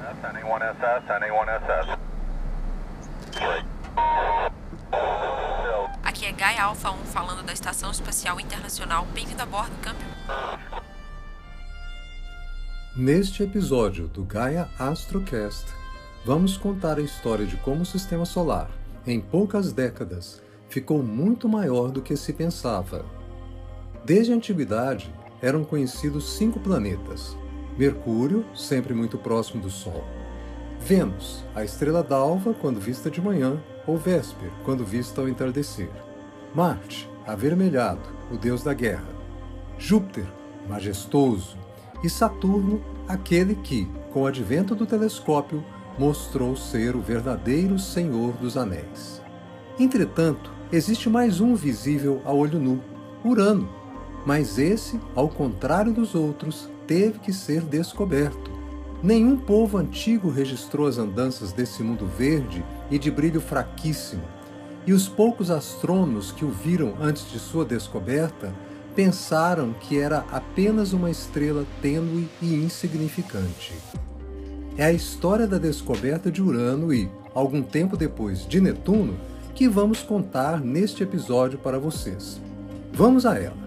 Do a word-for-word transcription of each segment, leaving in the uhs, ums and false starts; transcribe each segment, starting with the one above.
N one S S, N one S S. Aqui é Gaia Alpha um falando da Estação Espacial Internacional. Bem-vindo a bordo, câmbio. Neste episódio do Gaia Astrocast, vamos contar a história de como o Sistema Solar, em poucas décadas, ficou muito maior do que se pensava. Desde a antiguidade, eram conhecidos cinco planetas: Mercúrio, sempre muito próximo do Sol; Vênus, a estrela d'alva quando vista de manhã, ou Vésper, quando vista ao entardecer; Marte, avermelhado, o deus da guerra; Júpiter, majestoso; e Saturno, aquele que, com o advento do telescópio, mostrou ser o verdadeiro Senhor dos Anéis. Entretanto, existe mais um visível a olho nu, Urano, mas esse, ao contrário dos outros, teve que ser descoberto. Nenhum povo antigo registrou as andanças desse mundo verde e de brilho fraquíssimo, e os poucos astrônomos que o viram antes de sua descoberta pensaram que era apenas uma estrela tênue e insignificante. É a história da descoberta de Urano e, algum tempo depois, de Netuno, que vamos contar neste episódio para vocês. Vamos a ela!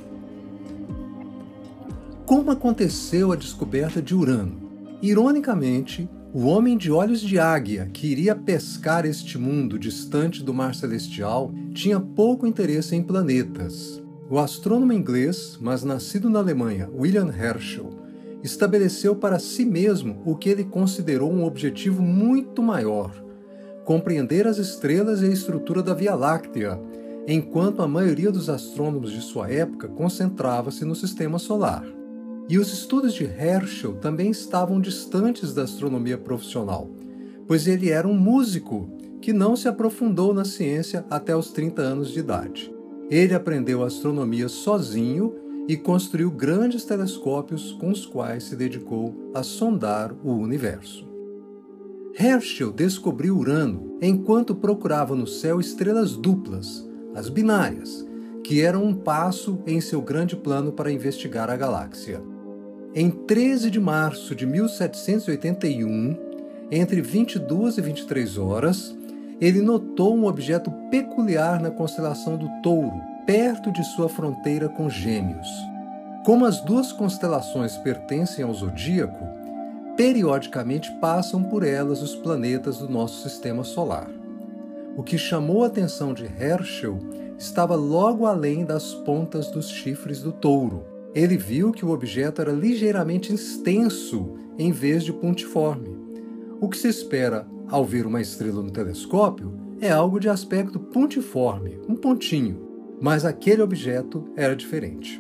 Como aconteceu a descoberta de Urano? Ironicamente, o homem de olhos de águia que iria pescar este mundo distante do mar celestial tinha pouco interesse em planetas. O astrônomo inglês, mas nascido na Alemanha, William Herschel, estabeleceu para si mesmo o que ele considerou um objetivo muito maior: compreender as estrelas e a estrutura da Via Láctea, enquanto a maioria dos astrônomos de sua época concentrava-se no Sistema Solar. E os estudos de Herschel também estavam distantes da astronomia profissional, pois ele era um músico que não se aprofundou na ciência até os trinta anos de idade. Ele aprendeu astronomia sozinho e construiu grandes telescópios com os quais se dedicou a sondar o universo. Herschel descobriu Urano enquanto procurava no céu estrelas duplas, as binárias, que eram um passo em seu grande plano para investigar a galáxia. Em treze de março de mil setecentos e oitenta e um, entre vinte e duas e vinte e três horas, ele notou um objeto peculiar na constelação do Touro, perto de sua fronteira com Gêmeos. Como as duas constelações pertencem ao zodíaco, periodicamente passam por elas os planetas do nosso sistema solar. O que chamou a atenção de Herschel estava logo além das pontas dos chifres do Touro. Ele viu que o objeto era ligeiramente extenso em vez de pontiforme. O que se espera ao ver uma estrela no telescópio é algo de aspecto pontiforme, um pontinho, mas aquele objeto era diferente.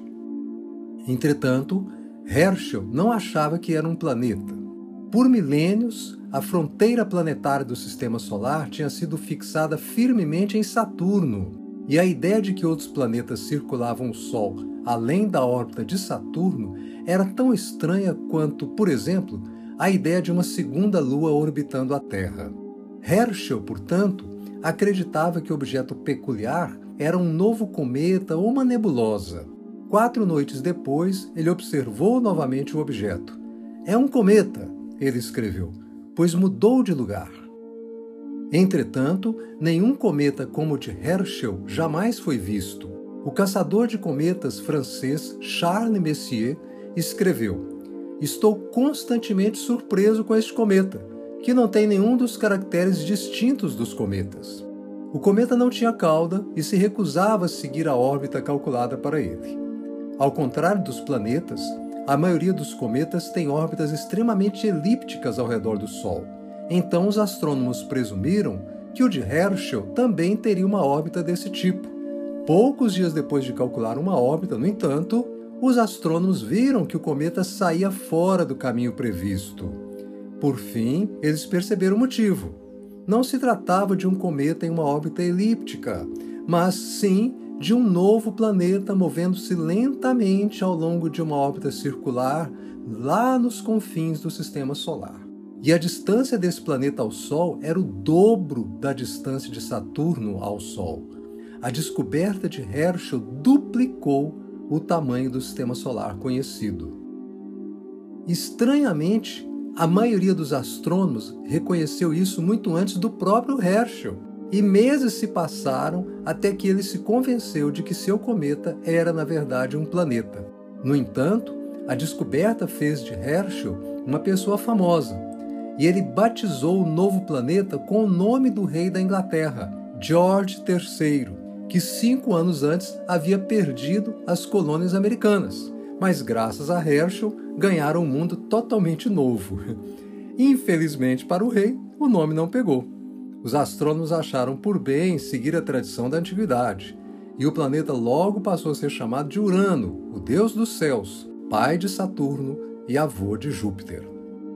Entretanto, Herschel não achava que era um planeta. Por milênios, a fronteira planetária do Sistema Solar tinha sido fixada firmemente em Saturno, e a ideia de que outros planetas circulavam o Sol além da órbita de Saturno era tão estranha quanto, por exemplo, a ideia de uma segunda Lua orbitando a Terra. Herschel, portanto, acreditava que o objeto peculiar era um novo cometa ou uma nebulosa. Quatro noites depois, ele observou novamente o objeto. "É um cometa", ele escreveu, "pois mudou de lugar." Entretanto, nenhum cometa como o de Herschel jamais foi visto. O caçador de cometas francês Charles Messier escreveu: "Estou constantemente surpreso com este cometa, que não tem nenhum dos caracteres distintos dos cometas." O cometa não tinha cauda e se recusava a seguir a órbita calculada para ele. Ao contrário dos planetas, a maioria dos cometas tem órbitas extremamente elípticas ao redor do Sol. Então os astrônomos presumiram que o de Herschel também teria uma órbita desse tipo. Poucos dias depois de calcular uma órbita, no entanto, os astrônomos viram que o cometa saía fora do caminho previsto. Por fim, eles perceberam o motivo. Não se tratava de um cometa em uma órbita elíptica, mas sim de um novo planeta movendo-se lentamente ao longo de uma órbita circular lá nos confins do Sistema Solar. E a distância desse planeta ao Sol era o dobro da distância de Saturno ao Sol. A descoberta de Herschel duplicou o tamanho do Sistema Solar conhecido. Estranhamente, A maioria dos astrônomos reconheceu isso muito antes do próprio Herschel, e meses se passaram até que ele se convenceu de que seu cometa era, na verdade, um planeta. No entanto, a descoberta fez de Herschel uma pessoa famosa, e ele batizou o novo planeta com o nome do rei da Inglaterra, George terceiro, que cinco anos antes havia perdido as colônias americanas, mas graças a Herschel ganharam um mundo totalmente novo. Infelizmente para o rei, o nome não pegou. Os astrônomos acharam por bem seguir a tradição da antiguidade, e o planeta logo passou a ser chamado de Urano, o deus dos céus, pai de Saturno e avô de Júpiter.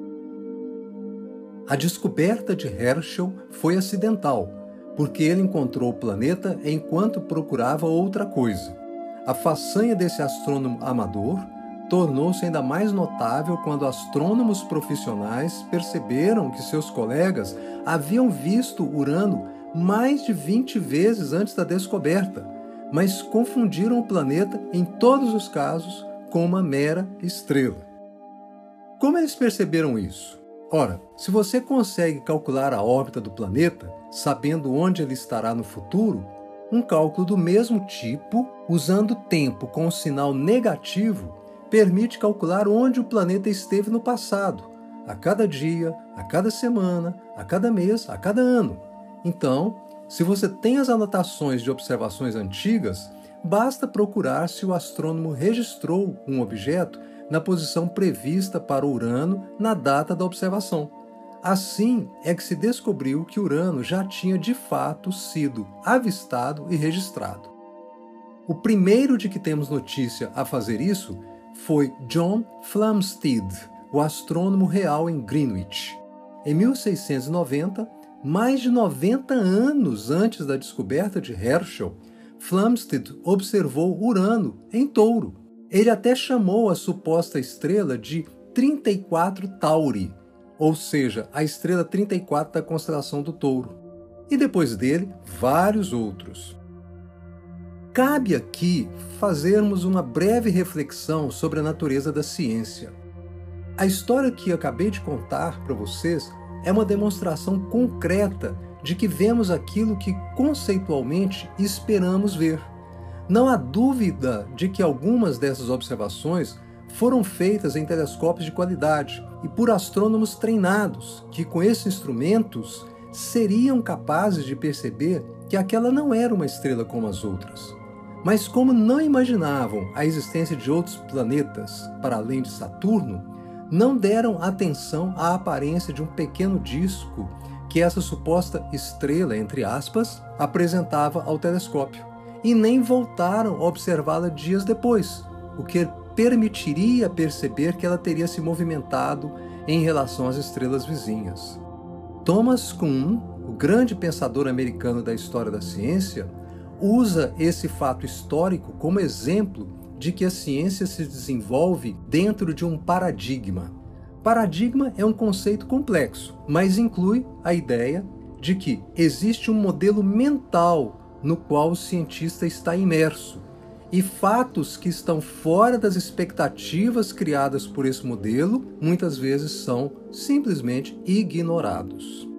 A descoberta de Herschel foi acidental, porque ele encontrou o planeta enquanto procurava outra coisa. A façanha desse astrônomo amador tornou-se ainda mais notável quando astrônomos profissionais perceberam que seus colegas haviam visto Urano mais de vinte vezes antes da descoberta, mas confundiram o planeta, em todos os casos, com uma mera estrela. Como eles perceberam isso? Ora, se você consegue calcular a órbita do planeta, sabendo onde ele estará no futuro, um cálculo do mesmo tipo, usando o tempo com um sinal negativo, permite calcular onde o planeta esteve no passado, a cada dia, a cada semana, a cada mês, a cada ano. Então, se você tem as anotações de observações antigas, basta procurar se o astrônomo registrou um objeto na posição prevista para Urano na data da observação. Assim é que se descobriu que Urano já tinha de fato sido avistado e registrado. O primeiro de que temos notícia a fazer isso foi John Flamsteed, o astrônomo real em Greenwich. Em mil seiscentos e noventa, mais de noventa anos antes da descoberta de Herschel, Flamsteed observou Urano em Touro. Ele até chamou a suposta estrela de trinta e quatro Tauri, ou seja, a estrela trinta e quatro da constelação do Touro. E depois dele, vários outros. Cabe aqui fazermos uma breve reflexão sobre a natureza da ciência. A história que acabei de contar para vocês é uma demonstração concreta de que vemos aquilo que conceitualmente esperamos ver. Não há dúvida de que algumas dessas observações foram feitas em telescópios de qualidade e por astrônomos treinados, que com esses instrumentos seriam capazes de perceber que aquela não era uma estrela como as outras. Mas como não imaginavam a existência de outros planetas para além de Saturno, não deram atenção à aparência de um pequeno disco que essa suposta estrela, entre aspas, apresentava ao telescópio, e nem voltaram a observá-la dias depois, o que permitiria perceber que ela teria se movimentado em relação às estrelas vizinhas. Thomas Kuhn, o grande pensador americano da história da ciência, usa esse fato histórico como exemplo de que a ciência se desenvolve dentro de um paradigma. Paradigma é um conceito complexo, mas inclui a ideia de que existe um modelo mental no qual o cientista está imerso, e fatos que estão fora das expectativas criadas por esse modelo muitas vezes são simplesmente ignorados.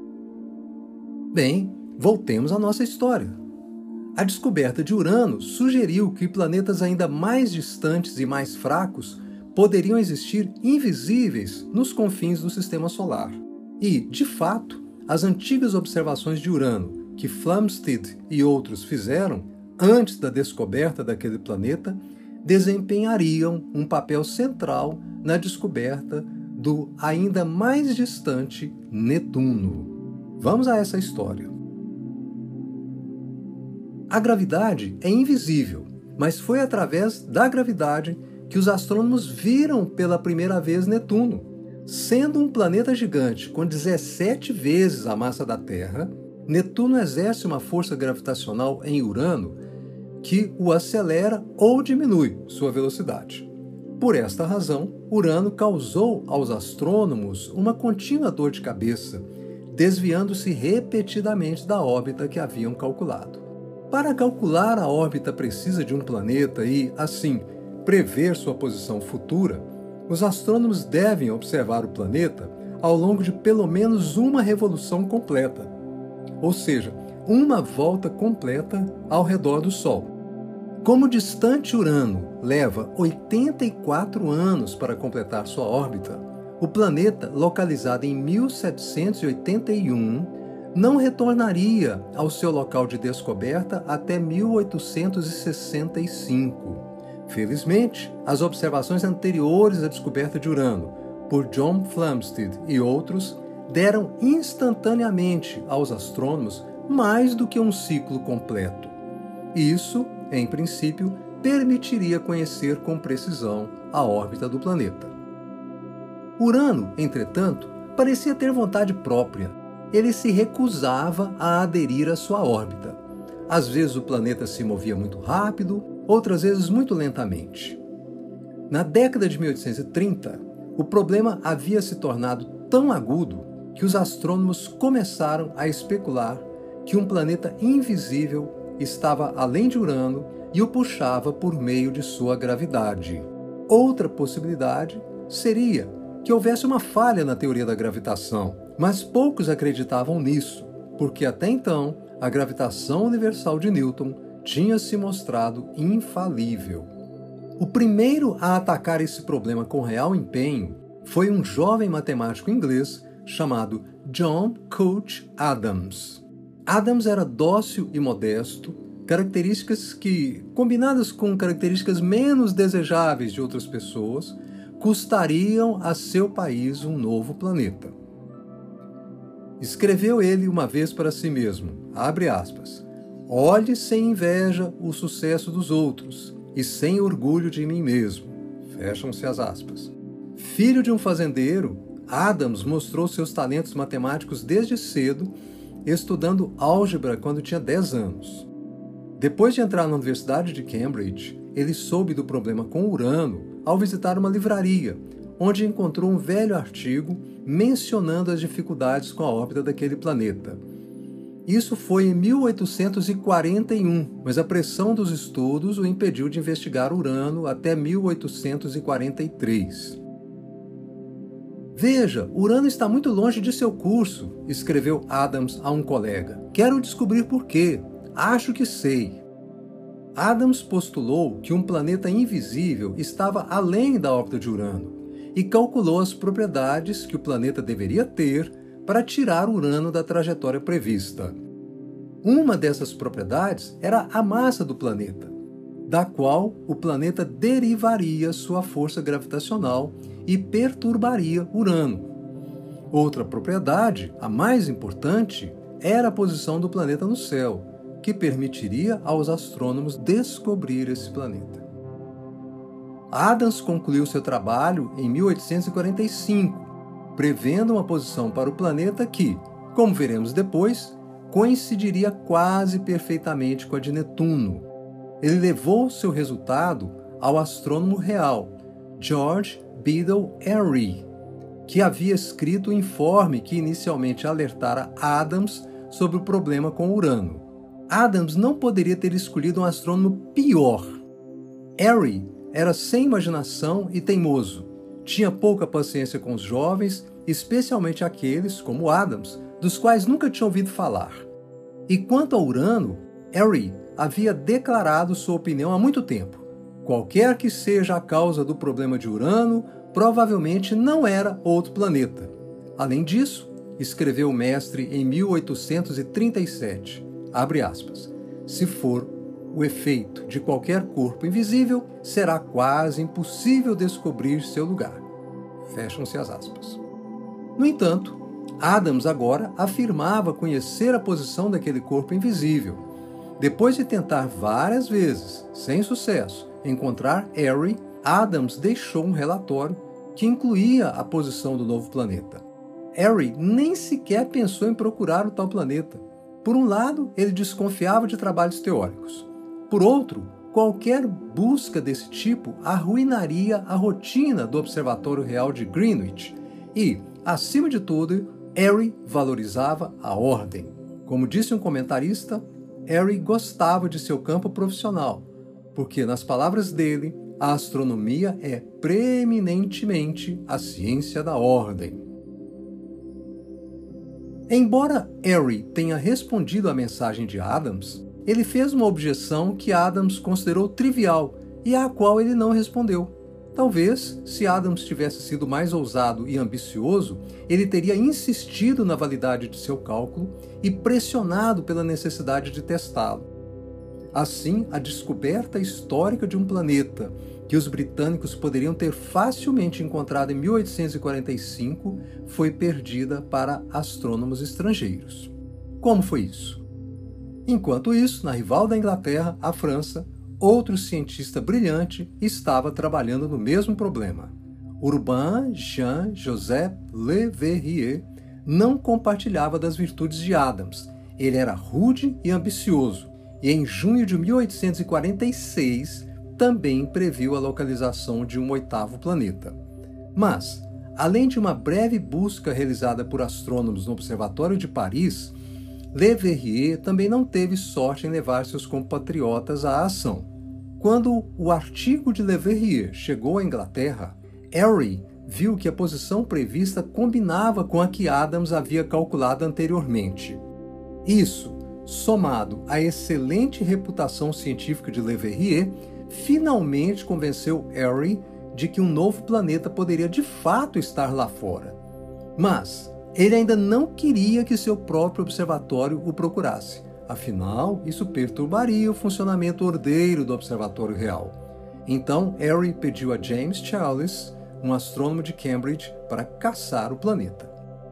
Bem, voltemos à nossa história. A descoberta de Urano sugeriu que planetas ainda mais distantes e mais fracos poderiam existir invisíveis nos confins do Sistema Solar. E, de fato, as antigas observações de Urano que Flamsteed e outros fizeram antes da descoberta daquele planeta desempenhariam um papel central na descoberta do ainda mais distante Netuno. Vamos a essa história. A gravidade é invisível, mas foi através da gravidade que os astrônomos viram pela primeira vez Netuno. Sendo um planeta gigante com dezessete vezes a massa da Terra, Netuno exerce uma força gravitacional em Urano que o acelera ou diminui sua velocidade. Por esta razão, Urano causou aos astrônomos uma contínua dor de cabeça, desviando-se repetidamente da órbita que haviam calculado. Para calcular a órbita precisa de um planeta e, assim, prever sua posição futura, os astrônomos devem observar o planeta ao longo de pelo menos uma revolução completa, ou seja, uma volta completa ao redor do Sol. Como o distante Urano leva oitenta e quatro anos para completar sua órbita, o planeta, localizado em mil setecentos e oitenta e um, não retornaria ao seu local de descoberta até mil oitocentos e sessenta e cinco. Felizmente, as observações anteriores à descoberta de Urano, por John Flamsteed e outros, deram instantaneamente aos astrônomos mais do que um ciclo completo. Isso, em princípio, permitiria conhecer com precisão a órbita do planeta. Urano, entretanto, parecia ter vontade própria. Ele se recusava a aderir à sua órbita. Às vezes o planeta se movia muito rápido, outras vezes muito lentamente. Na década de mil oitocentos e trinta, o problema havia se tornado tão agudo que os astrônomos começaram a especular que um planeta invisível estava além de Urano e o puxava por meio de sua gravidade. Outra possibilidade seria que houvesse uma falha na teoria da gravitação, mas poucos acreditavam nisso, porque até então a gravitação universal de Newton tinha se mostrado infalível. O primeiro a atacar esse problema com real empenho foi um jovem matemático inglês chamado John Couch Adams. Adams era dócil e modesto, características que, combinadas com características menos desejáveis de outras pessoas, custariam a seu país um novo planeta. Escreveu ele uma vez para si mesmo, abre aspas, olhe sem inveja o sucesso dos outros e sem orgulho de mim mesmo, fecham-se as aspas. Filho de um fazendeiro, Adams mostrou seus talentos matemáticos desde cedo, estudando álgebra quando tinha dez anos. Depois de entrar na Universidade de Cambridge, ele soube do problema com Urano ao visitar uma livraria, onde encontrou um velho artigo mencionando as dificuldades com a órbita daquele planeta. Isso foi em mil oitocentos e quarenta e um, mas a pressão dos estudos o impediu de investigar Urano até mil oitocentos e quarenta e três. Veja, Urano está muito longe de seu curso, escreveu Adams a um colega. Quero descobrir por quê. Acho que sei. Adams postulou que um planeta invisível estava além da órbita de Urano e calculou as propriedades que o planeta deveria ter para tirar Urano da trajetória prevista. Uma dessas propriedades era a massa do planeta, da qual o planeta derivaria sua força gravitacional e perturbaria Urano. Outra propriedade, a mais importante, era a posição do planeta no céu, que permitiria aos astrônomos descobrir esse planeta. Adams concluiu seu trabalho em mil oitocentos e quarenta e cinco, prevendo uma posição para o planeta que, como veremos depois, coincidiria quase perfeitamente com a de Netuno. Ele levou seu resultado ao astrônomo real, George Biddle Henry, que havia escrito o informe que inicialmente alertara Adams sobre o problema com Urano. Adams não poderia ter escolhido um astrônomo pior. Henry era sem imaginação e teimoso. Tinha pouca paciência com os jovens, especialmente aqueles, como Adams, dos quais nunca tinha ouvido falar. E quanto a Urano, Henry havia declarado sua opinião há muito tempo. Qualquer que seja a causa do problema de Urano, provavelmente não era outro planeta. Além disso, escreveu o mestre em mil oitocentos e trinta e sete, abre aspas, se for o efeito de qualquer corpo invisível, será quase impossível descobrir seu lugar. Fecham-se as aspas. No entanto, Adams agora afirmava conhecer a posição daquele corpo invisível. Depois de tentar várias vezes, sem sucesso, encontrar Henry, Adams deixou um relatório que incluía a posição do novo planeta. Henry nem sequer pensou em procurar o tal planeta. Por um lado, ele desconfiava de trabalhos teóricos. Por outro, qualquer busca desse tipo arruinaria a rotina do Observatório Real de Greenwich e, acima de tudo, Henry valorizava a ordem. Como disse um comentarista, Henry gostava de seu campo profissional, porque, nas palavras dele, a astronomia é preeminentemente a ciência da ordem. Embora Airy tenha respondido à mensagem de Adams, ele fez uma objeção que Adams considerou trivial e à qual ele não respondeu. Talvez, se Adams tivesse sido mais ousado e ambicioso, ele teria insistido na validade de seu cálculo e pressionado pela necessidade de testá-lo. Assim, a descoberta histórica de um planeta que os britânicos poderiam ter facilmente encontrado em mil oitocentos e quarenta e cinco foi perdida para astrônomos estrangeiros. Como foi isso? Enquanto isso, na rival da Inglaterra, a França, outro cientista brilhante estava trabalhando no mesmo problema. Urbain Jean-Joseph Le Verrier não compartilhava das virtudes de Adams. Ele era rude e ambicioso, e em junho de mil oitocentos e quarenta e seis também previu a localização de um oitavo planeta. Mas, além de uma breve busca realizada por astrônomos no Observatório de Paris, Le Verrier também não teve sorte em levar seus compatriotas à ação. Quando o artigo de Le Verrier chegou à Inglaterra, Airy viu que a posição prevista combinava com a que Adams havia calculado anteriormente. Isso, somado à excelente reputação científica de Le Verrier, finalmente convenceu Airy de que um novo planeta poderia de fato estar lá fora. Mas ele ainda não queria que seu próprio observatório o procurasse. Afinal, isso perturbaria o funcionamento ordeiro do observatório real. Então, Airy pediu a James Challis, um astrônomo de Cambridge, para caçar o planeta.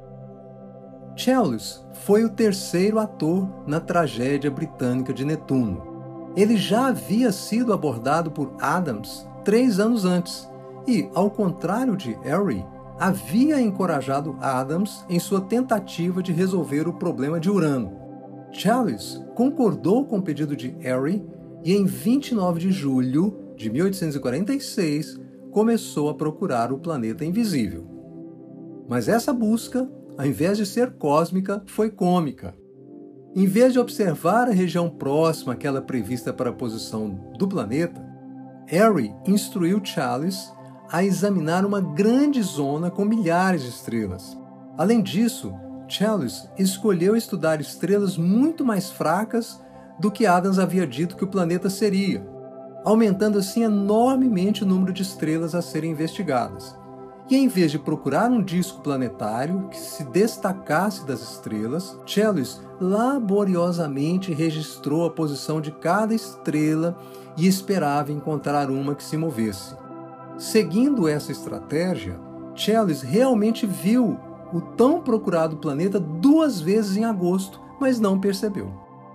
Challis foi o terceiro ator na tragédia britânica de Netuno. Ele já havia sido abordado por Adams três anos antes e, ao contrário de Airy, havia encorajado Adams em sua tentativa de resolver o problema de Urano. Challis concordou com o pedido de Airy e, em vinte e nove de julho de mil oitocentos e quarenta e seis, começou a procurar o planeta invisível. Mas essa busca, ao invés de ser cósmica, foi cômica. Em vez de observar a região próxima àquela prevista para a posição do planeta, Airy instruiu Challis a examinar uma grande zona com milhares de estrelas. Além disso, Challis escolheu estudar estrelas muito mais fracas do que Adams havia dito que o planeta seria, aumentando assim enormemente o número de estrelas a serem investigadas. E em vez de procurar um disco planetário que se destacasse das estrelas, Challis laboriosamente registrou a posição de cada estrela e esperava encontrar uma que se movesse. Seguindo essa estratégia, Challis realmente viu o tão procurado planeta duas vezes em agosto, mas não percebeu.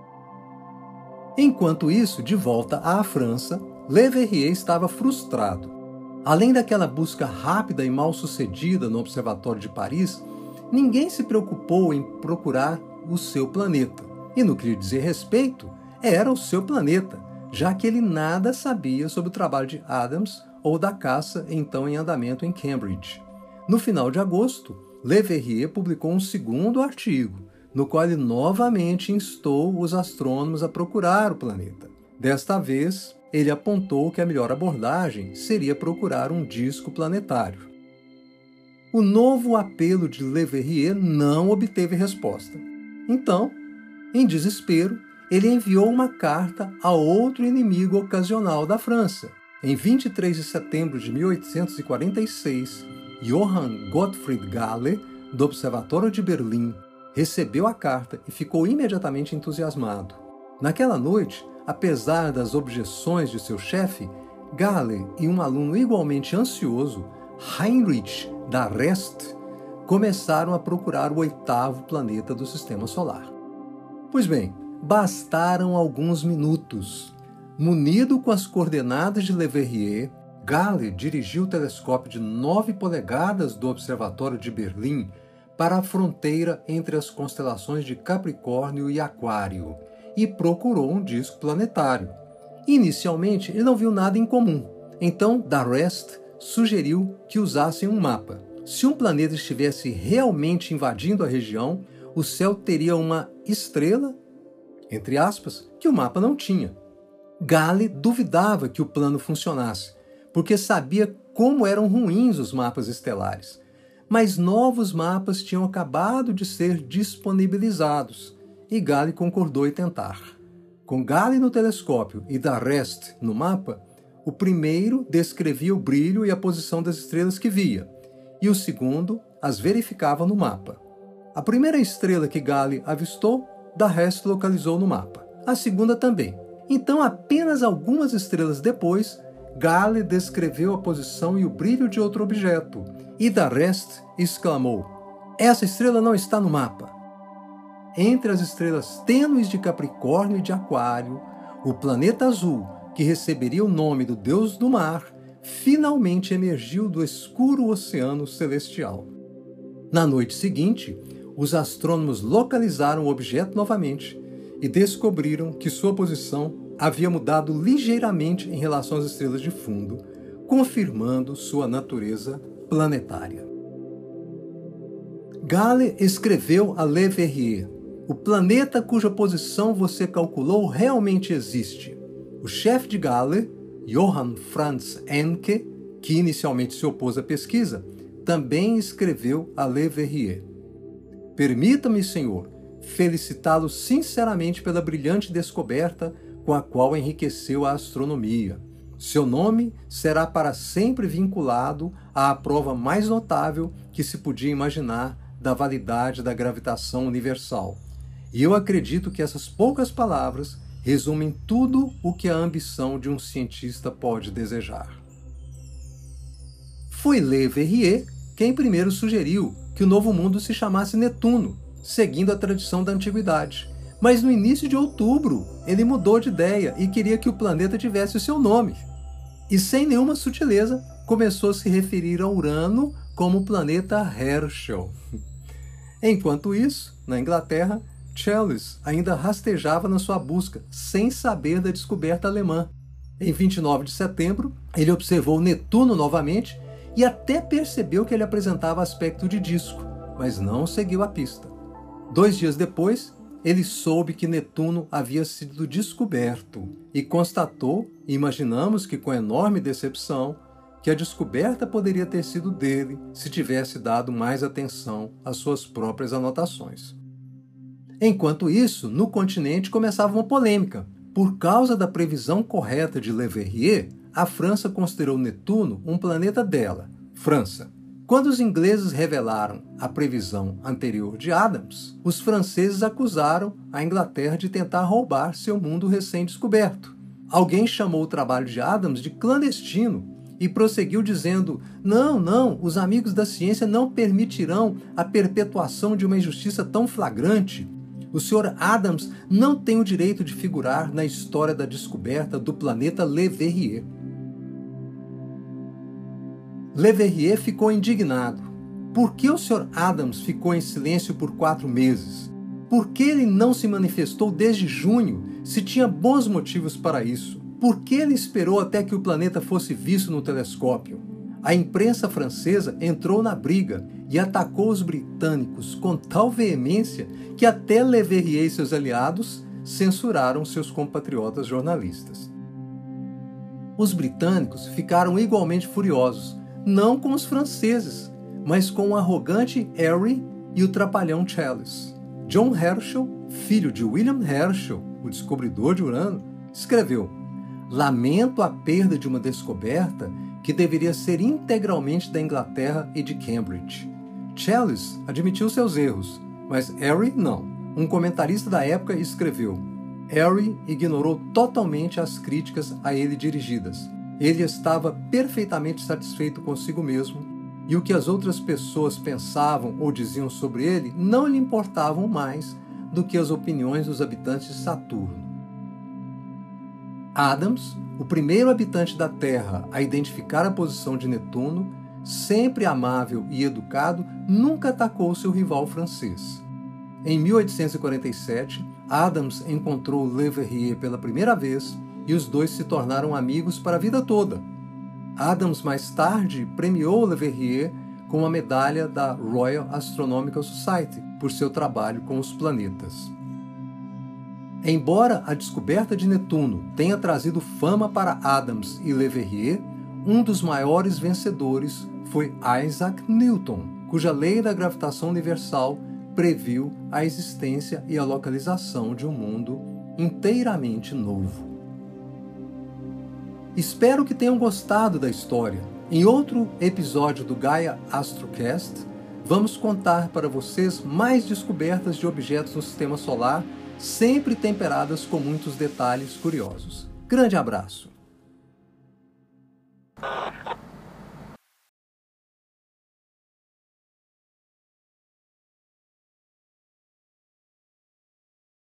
Enquanto isso, de volta à França, Le Verrier estava frustrado. Além daquela busca rápida e mal sucedida no Observatório de Paris, ninguém se preocupou em procurar o seu planeta. E no que lhe dizer respeito, era o seu planeta, já que ele nada sabia sobre o trabalho de Adams ou da caça então em andamento em Cambridge. No final de agosto, Le Verrier publicou um segundo artigo, no qual ele novamente instou os astrônomos a procurar o planeta. Desta vez, ele apontou que a melhor abordagem seria procurar um disco planetário. O novo apelo de Le Verrier não obteve resposta. Então, em desespero, ele enviou uma carta a outro inimigo ocasional da França. Em vinte e três de setembro de mil oitocentos e quarenta e seis, Johann Gottfried Galle, do Observatório de Berlim, recebeu a carta e ficou imediatamente entusiasmado. Naquela noite, apesar das objeções de seu chefe, Galle e um aluno igualmente ansioso, Heinrich d'Arrest, começaram a procurar o oitavo planeta do Sistema Solar. Pois bem, bastaram alguns minutos. Munido com as coordenadas de Le Verrier, Galle dirigiu o telescópio de nove polegadas do Observatório de Berlim para a fronteira entre as constelações de Capricórnio e Aquário e procurou um disco planetário. Inicialmente, ele não viu nada em comum, então d'Arrest sugeriu que usassem um mapa. Se um planeta estivesse realmente invadindo a região, o céu teria uma estrela, entre aspas, que o mapa não tinha. Galle duvidava que o plano funcionasse, porque sabia como eram ruins os mapas estelares. mas novos mapas tinham acabado de ser disponibilizados e Gale concordou em tentar. Com Gale no telescópio e D'Arrest no mapa, o primeiro descrevia o brilho e a posição das estrelas que via, e o segundo as verificava no mapa. A primeira estrela que Gale avistou, D'Arrest localizou no mapa. A segunda também. Então, apenas algumas estrelas depois, Gale descreveu a posição e o brilho de outro objeto, e D'Arrest exclamou: "Essa estrela não está no mapa." Entre as estrelas tênues de Capricórnio e de Aquário, o planeta azul, que receberia o nome do deus do mar, finalmente emergiu do escuro oceano celestial. Na noite seguinte, os astrônomos localizaram o objeto novamente e descobriram que sua posição havia mudado ligeiramente em relação às estrelas de fundo, confirmando sua natureza planetária. Gale escreveu a Le Verrier: "O planeta cuja posição você calculou realmente existe." O chefe de Gale, Johann Franz Encke, que inicialmente se opôs à pesquisa, também escreveu a Le Verrier: "Permita-me, senhor, felicitá-lo sinceramente pela brilhante descoberta com a qual enriqueceu a astronomia. Seu nome será para sempre vinculado à prova mais notável que se podia imaginar da validade da gravitação universal. E eu acredito que essas poucas palavras resumem tudo o que a ambição de um cientista pode desejar." Foi Le Verrier quem primeiro sugeriu que o Novo Mundo se chamasse Netuno, seguindo a tradição da antiguidade. Mas no início de outubro, ele mudou de ideia e queria que o planeta tivesse o seu nome. E sem nenhuma sutileza, começou a se referir a Urano como o planeta Herschel. Enquanto isso, na Inglaterra, Challis ainda rastejava na sua busca, sem saber da descoberta alemã. Em vinte e nove de setembro, ele observou Netuno novamente e até percebeu que ele apresentava aspecto de disco, mas não seguiu a pista. Dois dias depois, ele soube que Netuno havia sido descoberto e constatou, e imaginamos que com enorme decepção, que a descoberta poderia ter sido dele se tivesse dado mais atenção às suas próprias anotações. Enquanto isso, no continente começava uma polêmica. Por causa da previsão correta de Le Verrier, a França considerou Netuno um planeta dela, França. Quando os ingleses revelaram a previsão anterior de Adams, os franceses acusaram a Inglaterra de tentar roubar seu mundo recém-descoberto. Alguém chamou o trabalho de Adams de clandestino e prosseguiu dizendo: não, não, os amigos da ciência não permitirão a perpetuação de uma injustiça tão flagrante. O senhor Adams não tem o direito de figurar na história da descoberta do planeta Le Verrier. Le Verrier ficou indignado. Por que o senhor Adams ficou em silêncio por quatro meses? Por que ele não se manifestou desde junho, se tinha bons motivos para isso? Por que ele esperou até que o planeta fosse visto no telescópio? A imprensa francesa entrou na briga e atacou os britânicos com tal veemência que até Le Verrier e seus aliados censuraram seus compatriotas jornalistas. Os britânicos ficaram igualmente furiosos, não com os franceses, mas com o arrogante Airy e o trapalhão Challis. John Herschel, filho de William Herschel, o descobridor de Urano, escreveu: "Lamento a perda de uma descoberta que deveria ser integralmente da Inglaterra e de Cambridge." Challis admitiu seus erros, mas Airy não. Um comentarista da época escreveu: "Airy ignorou totalmente as críticas a ele dirigidas. Ele estava perfeitamente satisfeito consigo mesmo, e o que as outras pessoas pensavam ou diziam sobre ele não lhe importavam mais do que as opiniões dos habitantes de Saturno." Adams, o primeiro habitante da Terra a identificar a posição de Netuno, sempre amável e educado, nunca atacou seu rival francês. Em mil oitocentos e quarenta e sete, Adams encontrou Le Verrier pela primeira vez e os dois se tornaram amigos para a vida toda. Adams mais tarde premiou Le Verrier com uma medalha da Royal Astronomical Society por seu trabalho com os planetas. Embora a descoberta de Netuno tenha trazido fama para Adams e Le Verrier, um dos maiores vencedores foi Isaac Newton, cuja lei da gravitação universal previu a existência e a localização de um mundo inteiramente novo. Espero que tenham gostado da história. Em outro episódio do Gaia Astrocast, vamos contar para vocês mais descobertas de objetos no Sistema Solar, sempre temperadas com muitos detalhes curiosos. Grande abraço!